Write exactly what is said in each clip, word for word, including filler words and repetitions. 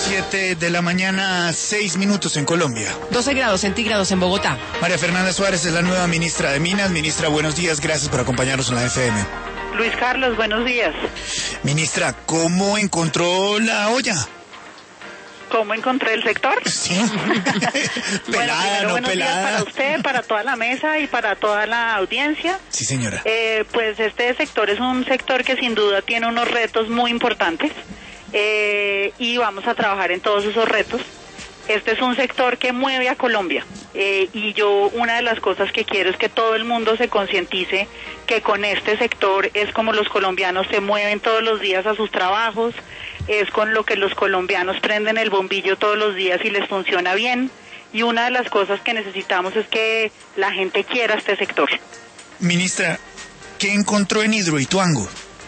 Siete de la mañana, seis minutos en Colombia. doce grados centígrados en Bogotá. María Fernanda Suárez es la nueva ministra de Minas. Ministra, buenos días, gracias por acompañarnos en la F M. Luis Carlos, buenos días. Ministra, ¿cómo encontró la olla? ¿Cómo encontré el sector? Sí. Pelada, bueno, no buenos pelada. días para usted, para toda la mesa y para toda la audiencia. Sí, señora. Eh, pues este sector es un sector que sin duda tiene unos retos muy importantes eh, y vamos a trabajar en todos esos retos. Este es un sector que mueve a Colombia eh, y yo una de las cosas que quiero es que todo el mundo se concientice que con este sector es como los colombianos se mueven todos los días a sus trabajos, es con lo que los colombianos prenden el bombillo todos los días y les funciona bien, y una de las cosas que necesitamos es que la gente quiera este sector. Ministra, ¿qué encontró en Hidroituango?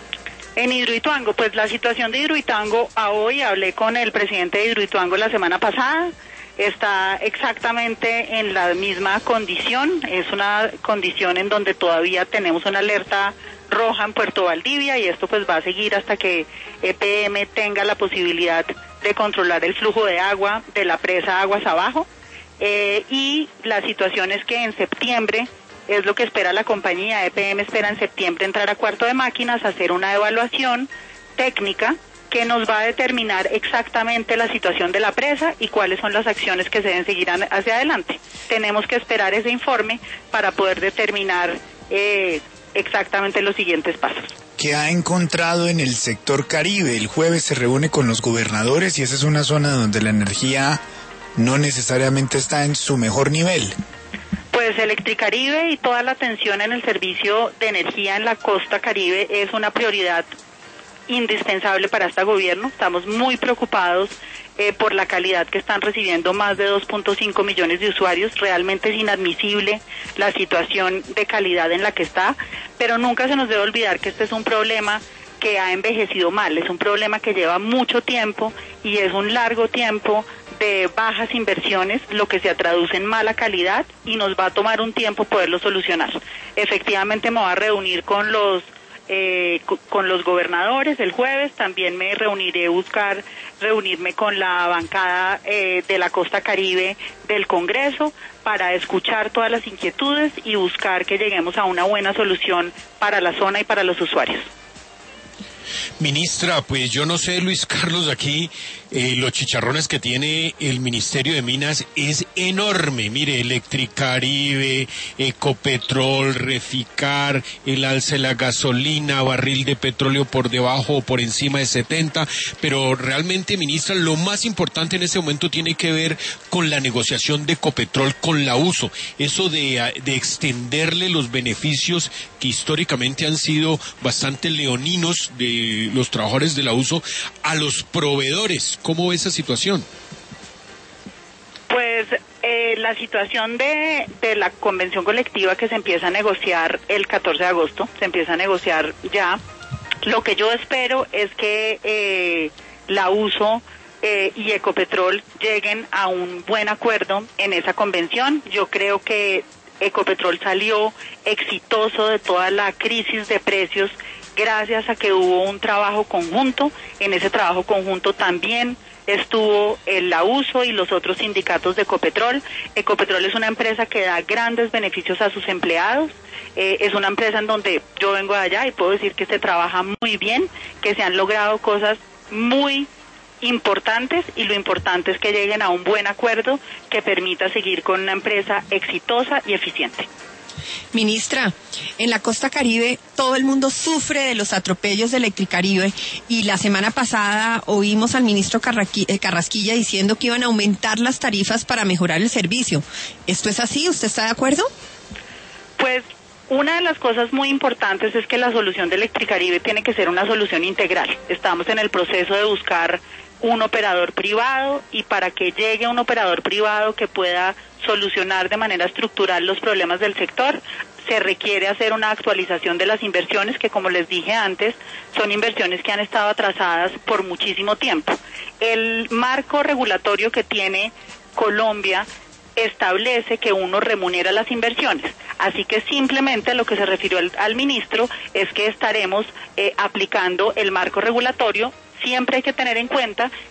En Hidroituango, pues la situación de Hidroituango, a hoy hablé con el presidente de Hidroituango la semana pasada, está exactamente en la misma condición, es una condición en donde todavía tenemos una alerta roja en Puerto Valdivia y esto pues va a seguir hasta que E P M tenga la posibilidad de controlar el flujo de agua de la presa aguas abajo, eh, y la situación es que en septiembre es lo que espera la compañía. E P M espera en septiembre entrar a cuarto de máquinas, hacer una evaluación técnica que nos va a determinar exactamente la situación de la presa y cuáles son las acciones que se deben seguir hacia adelante. Tenemos que esperar ese informe para poder determinar eh, exactamente los siguientes pasos. ¿Qué ha encontrado en el sector Caribe? El jueves se reúne con los gobernadores y esa es una zona donde la energía no necesariamente está en su mejor nivel. Pues Electricaribe y toda la atención en el servicio de energía en la costa Caribe es una prioridad indispensable para este gobierno. Estamos muy preocupados eh, por la calidad que están recibiendo más de dos punto cinco millones de usuarios. Realmente es inadmisible la situación de calidad en la que está, pero nunca se nos debe olvidar que este es un problema que ha envejecido mal, es un problema que lleva mucho tiempo y es un largo tiempo de bajas inversiones, lo que se traduce en mala calidad y nos va a tomar un tiempo poderlo solucionar. Efectivamente me voy a reunir con los eh, con los gobernadores el jueves, también me reuniré a buscar reunirme con la bancada eh, de la costa Caribe del Congreso para escuchar todas las inquietudes y buscar que lleguemos a una buena solución para la zona y para los usuarios. Ministra, pues yo no sé, Luis Carlos, aquí eh, los chicharrones que tiene el Ministerio de Minas es enorme. Mire, Electricaribe, Ecopetrol, Reficar, el alza de la gasolina, barril de petróleo por debajo o por encima de setenta, pero realmente, ministra, lo más importante en este momento tiene que ver con la negociación de Ecopetrol con la U S O, eso de, de extenderle los beneficios que históricamente han sido bastante leoninos de los trabajadores de la U S O a los proveedores. ¿Cómo ve esa situación? Pues eh, la situación de, de la convención colectiva que se empieza a negociar el catorce de agosto, se empieza a negociar ya. Lo que yo espero es que eh, la U S O eh, y Ecopetrol lleguen a un buen acuerdo en esa convención. Yo creo que Ecopetrol salió exitoso de toda la crisis de precios gracias a que hubo un trabajo conjunto. En ese trabajo conjunto también estuvo el la U S O y los otros sindicatos de Ecopetrol. Ecopetrol es una empresa que da grandes beneficios a sus empleados, eh, es una empresa en donde yo vengo de allá y puedo decir que se trabaja muy bien, que se han logrado cosas muy importantes y lo importante es que lleguen a un buen acuerdo que permita seguir con una empresa exitosa y eficiente. Ministra, en la costa Caribe todo el mundo sufre de los atropellos de Electricaribe y la semana pasada oímos al ministro Carrasquilla diciendo que iban a aumentar las tarifas para mejorar el servicio. ¿Esto es así? ¿Usted está de acuerdo? Pues una de las cosas muy importantes es que la solución de Electricaribe tiene que ser una solución integral. Estamos en el proceso de buscar un operador privado y para que llegue un operador privado que pueda solucionar de manera estructural los problemas del sector, se requiere hacer una actualización de las inversiones que, como les dije antes, son inversiones que han estado atrasadas por muchísimo tiempo. El marco regulatorio que tiene Colombia establece que uno remunera las inversiones, así que simplemente lo que se refirió al, al ministro es que estaremos eh, aplicando el marco regulatorio. Siempre hay que tener en cuenta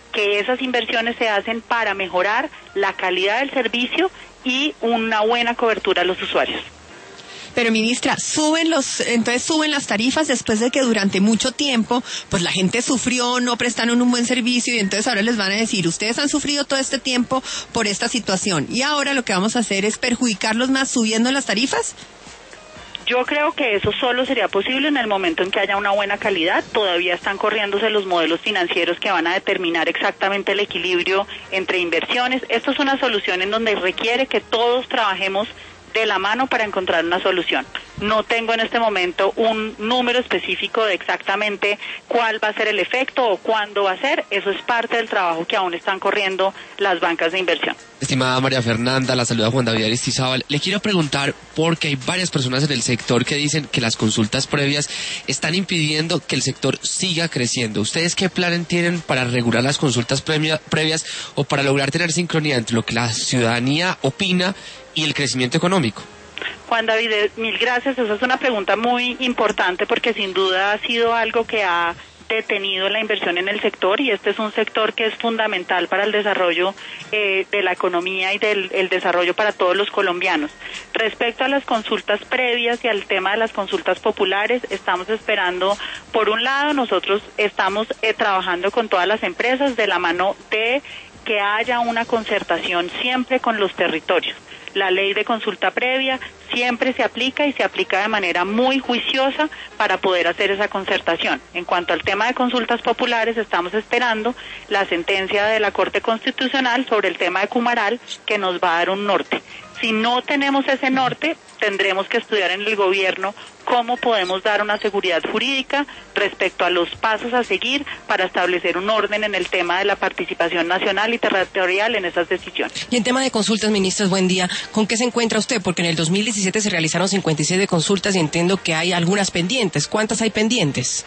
que esas inversiones se hacen para mejorar la calidad del servicio y una buena cobertura a los usuarios. Pero ministra, suben los, entonces suben las tarifas después de que durante mucho tiempo, pues la gente sufrió, no prestaron un buen servicio y entonces ahora les van a decir, ustedes han sufrido todo este tiempo por esta situación y ahora lo que vamos a hacer es perjudicarlos más subiendo las tarifas. Yo creo que eso solo sería posible en el momento en que haya una buena calidad. Todavía están corriéndose los modelos financieros que van a determinar exactamente el equilibrio entre inversiones. Esto es una solución en donde requiere que todos trabajemos de la mano para encontrar una solución. No tengo en este momento un número específico de exactamente cuál va a ser el efecto o cuándo va a ser. Eso es parte del trabajo que aún están corriendo las bancas de inversión. Estimada María Fernanda, la saluda Juan David Aristizábal. Le quiero preguntar porque hay varias personas en el sector que dicen que las consultas previas están impidiendo que el sector siga creciendo. ¿Ustedes qué plan tienen para regular las consultas previa, previas o para lograr tener sincronía entre lo que la ciudadanía opina y el crecimiento económico? Juan David, mil gracias. Esa es una pregunta muy importante porque sin duda ha sido algo que ha detenido la inversión en el sector y este es un sector que es fundamental para el desarrollo eh, de la economía y del el desarrollo para todos los colombianos. Respecto a las consultas previas y al tema de las consultas populares, estamos esperando, por un lado, nosotros estamos eh, trabajando con todas las empresas de la mano de que haya una concertación siempre con los territorios. La ley de consulta previa siempre se aplica y se aplica de manera muy juiciosa para poder hacer esa concertación. En cuanto al tema de consultas populares, estamos esperando la sentencia de la Corte Constitucional sobre el tema de Cumaral, que nos va a dar un norte. Si no tenemos ese norte, tendremos que estudiar en el gobierno cómo podemos dar una seguridad jurídica respecto a los pasos a seguir para establecer un orden en el tema de la participación nacional y territorial en esas decisiones. Y en tema de consultas, ministras, buen día. ¿Con qué se encuentra usted? Porque en el dos mil diecisiete se realizaron cincuenta y seis de consultas y entiendo que hay algunas pendientes. ¿Cuántas hay pendientes?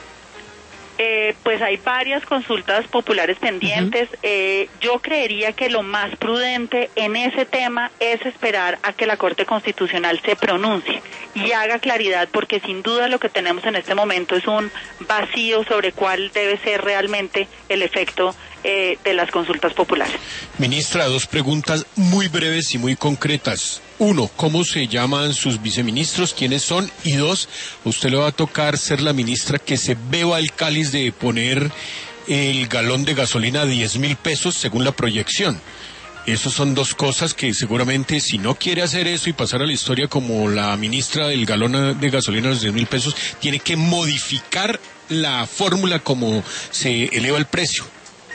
Eh, pues hay varias consultas populares pendientes. Uh-huh. Eh, yo creería que lo más prudente en ese tema es esperar a que la Corte Constitucional se pronuncie y haga claridad, porque sin duda lo que tenemos en este momento es un vacío sobre cuál debe ser realmente el efecto eh, de las consultas populares. Ministra, dos preguntas muy breves y muy concretas. Uno, ¿cómo se llaman sus viceministros? ¿Quiénes son? Y dos, a usted le va a tocar ser la ministra que se beba el cáliz de poner el galón de gasolina a diez mil pesos según la proyección. Esas son dos cosas que seguramente, si no quiere hacer eso y pasar a la historia como la ministra del galón de gasolina a los diez mil pesos, tiene que modificar la fórmula como se eleva el precio.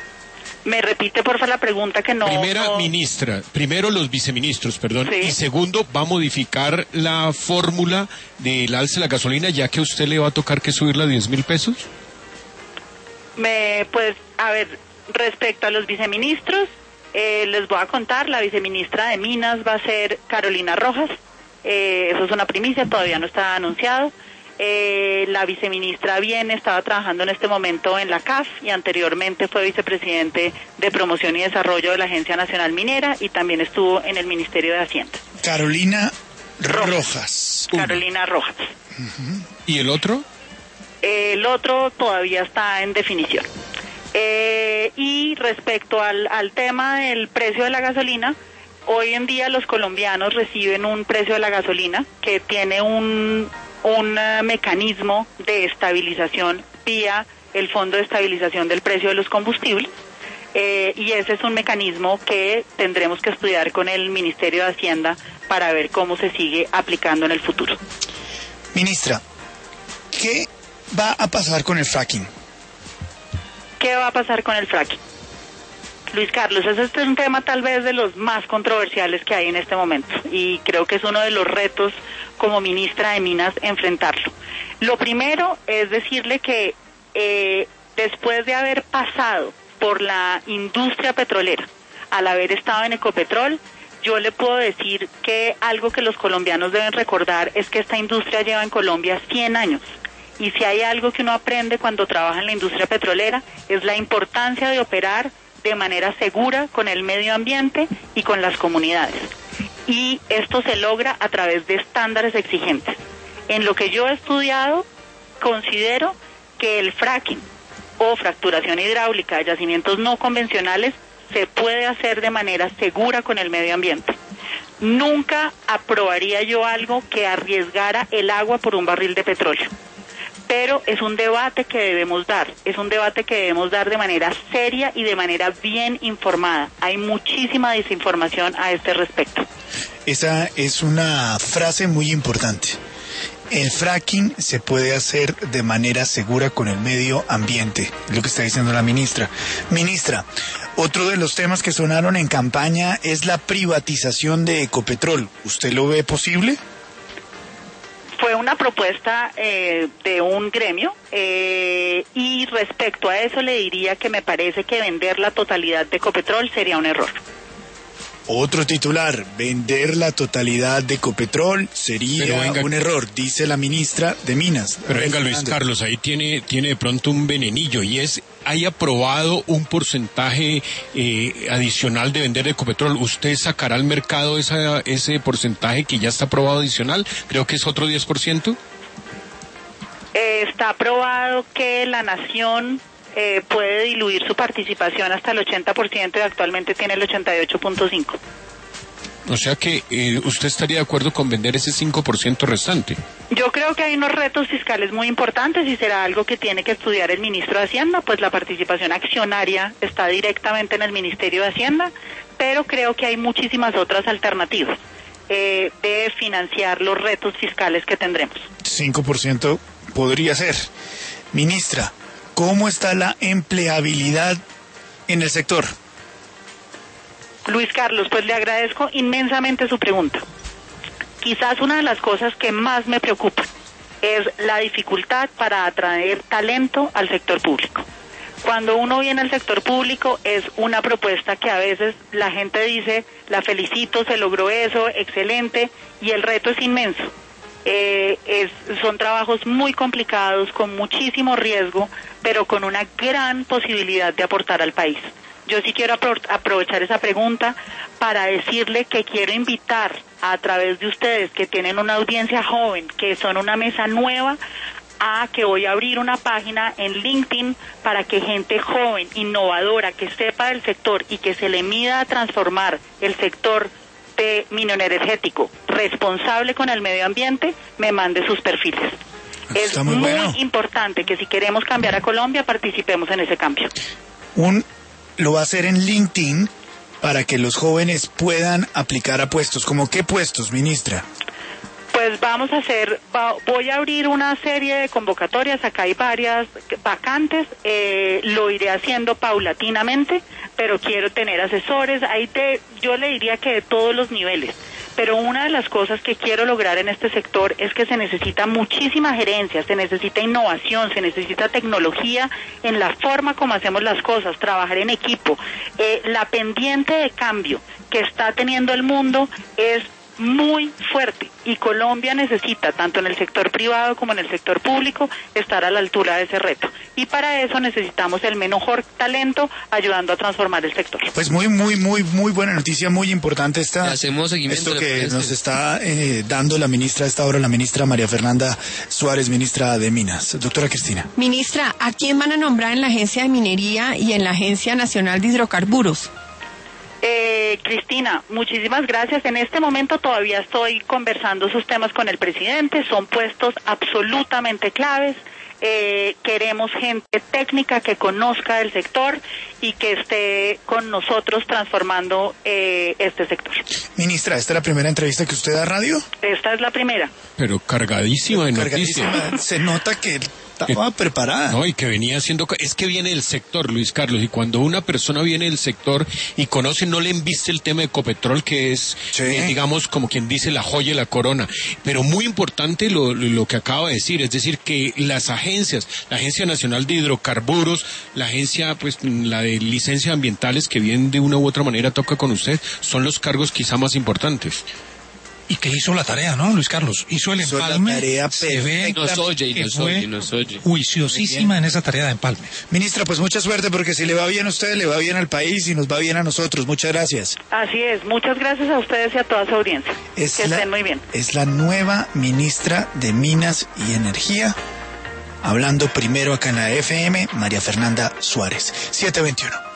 Me repite, por favor, la pregunta que no... Primera no... ministra, primero los viceministros, perdón, sí. Y segundo, va a modificar la fórmula del alza de la gasolina, ya que a usted le va a tocar que subirla a diez mil pesos. Me, pues, a ver, respecto a los viceministros, eh, les voy a contar, la viceministra de Minas va a ser Carolina Rojas, eh, eso es una primicia, todavía no está anunciado. Eh, la viceministra viene, estaba trabajando en este momento en la C A F y anteriormente fue vicepresidente de Promoción y Desarrollo de la Agencia Nacional Minera y también estuvo en el Ministerio de Hacienda. Carolina Rojas. Rojas. Carolina Rojas. Uh-huh. ¿Y el otro? Eh, el otro todavía está en definición. Eh, y respecto al, al tema del precio de la gasolina, hoy en día los colombianos reciben un precio de la gasolina que tiene un... un uh, mecanismo de estabilización vía el Fondo de Estabilización del Precio de los Combustibles, eh, y ese es un mecanismo que tendremos que estudiar con el Ministerio de Hacienda para ver cómo se sigue aplicando en el futuro. Ministra, ¿qué va a pasar con el fracking? ¿Qué va a pasar con el fracking? Luis Carlos, ese es un tema tal vez de los más controversiales que hay en este momento y creo que es uno de los retos como ministra de Minas enfrentarlo. Lo primero es decirle que eh, después de haber pasado por la industria petrolera, al haber estado en Ecopetrol, yo le puedo decir que algo que los colombianos deben recordar es que esta industria lleva en Colombia cien años. Y si hay algo que uno aprende cuando trabaja en la industria petrolera es la importancia de operar de manera segura con el medio ambiente y con las comunidades. Y esto se logra a través de estándares exigentes. En lo que yo he estudiado, considero que el fracking o fracturación hidráulica de yacimientos no convencionales se puede hacer de manera segura con el medio ambiente. Nunca aprobaría yo algo que arriesgara el agua por un barril de petróleo. Pero es un debate que debemos dar, es un debate que debemos dar de manera seria y de manera bien informada. Hay muchísima desinformación a este respecto. Esa es una frase muy importante. El fracking se puede hacer de manera segura con el medio ambiente, es lo que está diciendo la ministra. Ministra, otro de los temas que sonaron en campaña es la privatización de Ecopetrol. ¿Usted lo ve posible? Fue una propuesta eh, de un gremio eh, y respecto a eso le diría que me parece que vender la totalidad de Ecopetrol sería un error. Otro titular, vender la totalidad de Ecopetrol sería venga, un error, dice la ministra de Minas. Pero venga, Luis Carlos, ahí tiene, tiene de pronto un venenillo y es, ¿hay aprobado un porcentaje eh, adicional de vender Ecopetrol? ¿Usted sacará al mercado esa, ese porcentaje que ya está aprobado adicional? Creo que es otro diez por ciento. Eh, está aprobado que la nación eh, puede diluir su participación hasta el ochenta por ciento y actualmente tiene el ochenta y ocho punto cinco por ciento. O sea que eh, usted estaría de acuerdo con vender ese cinco por ciento restante. Yo creo que hay unos retos fiscales muy importantes y será algo que tiene que estudiar el ministro de Hacienda, pues la participación accionaria está directamente en el Ministerio de Hacienda, pero creo que hay muchísimas otras alternativas eh, de financiar los retos fiscales que tendremos. cinco por ciento podría ser. Ministra, ¿cómo está la empleabilidad en el sector? Luis Carlos, pues le agradezco inmensamente su pregunta. Quizás una de las cosas que más me preocupa es la dificultad para atraer talento al sector público. Cuando uno viene al sector público es una propuesta que a veces la gente dice, la felicito, se logró eso, excelente, y el reto es inmenso. Eh, es, son trabajos muy complicados, con muchísimo riesgo, pero con una gran posibilidad de aportar al país. Yo sí quiero apro- aprovechar esa pregunta para decirle que quiero invitar a través de ustedes que tienen una audiencia joven, que son una mesa nueva, a que voy a abrir una página en LinkedIn para que gente joven, innovadora, que sepa del sector y que se le mida a transformar el sector de mineroenergético responsable con el medio ambiente, me mande sus perfiles. Está es muy muy bueno. importante que si queremos cambiar a Colombia, participemos en ese cambio. Un lo va a hacer en LinkedIn para que los jóvenes puedan aplicar a puestos. ¿Cómo qué puestos, ministra? Pues vamos a hacer, va, voy a abrir una serie de convocatorias, acá hay varias vacantes, eh, lo iré haciendo paulatinamente, pero quiero tener asesores, ahí te, yo le diría que de todos los niveles. Pero una de las cosas que quiero lograr en este sector es que se necesita muchísima gerencia, se necesita innovación, se necesita tecnología en la forma como hacemos las cosas, trabajar en equipo. Eh, la pendiente de cambio que está teniendo el mundo es muy fuerte y Colombia necesita, tanto en el sector privado como en el sector público, estar a la altura de ese reto. Y para eso necesitamos el mejor talento ayudando a transformar el sector. Pues muy, muy, muy, muy buena noticia, muy importante esta, Le hacemos seguimiento, esto ¿le que parece? nos está eh, dando la ministra a esta hora, la ministra María Fernanda Suárez, ministra de Minas. Doctora Cristina. Ministra, ¿a quién van a nombrar en la Agencia de Minería y en la Agencia Nacional de Hidrocarburos? Eh, Cristina, muchísimas gracias. En este momento todavía estoy conversando esos temas con el presidente, son puestos absolutamente claves. Eh, queremos gente técnica que conozca el sector y que esté con nosotros transformando eh, este sector. Ministra, ¿esta es la primera entrevista que usted da a radio? Esta es la primera. Pero cargadísima de noticias. Cargadísima. Se nota que estaba preparada. No, y que venía haciendo... Es que viene del sector, Luis Carlos, y cuando una persona viene del sector y conoce, no le embiste el tema de Ecopetrol, que es, Sí. eh, digamos, como quien dice, la joya y la corona. Pero muy importante lo, lo que acaba de decir, es decir, que las agencias, la Agencia Nacional de Hidrocarburos, la agencia, pues, la de licencias ambientales, que bien de una u otra manera toca con usted, son los cargos quizá más importantes. Y que hizo la tarea, ¿no, Luis Carlos? Hizo el Hizo la empalme. tarea se ve Nos oye y que nos fue oye y nos oye. juiciosísima en esa tarea de empalme. Ministra, pues mucha suerte, porque si le va bien a usted, le va bien al país y nos va bien a nosotros. Muchas gracias. Así es, muchas gracias a ustedes y a toda su audiencia. Es que la, estén muy bien. Es la nueva ministra de Minas y Energía, Hablando primero acá en la F M, María Fernanda Suárez. siete veintiuno.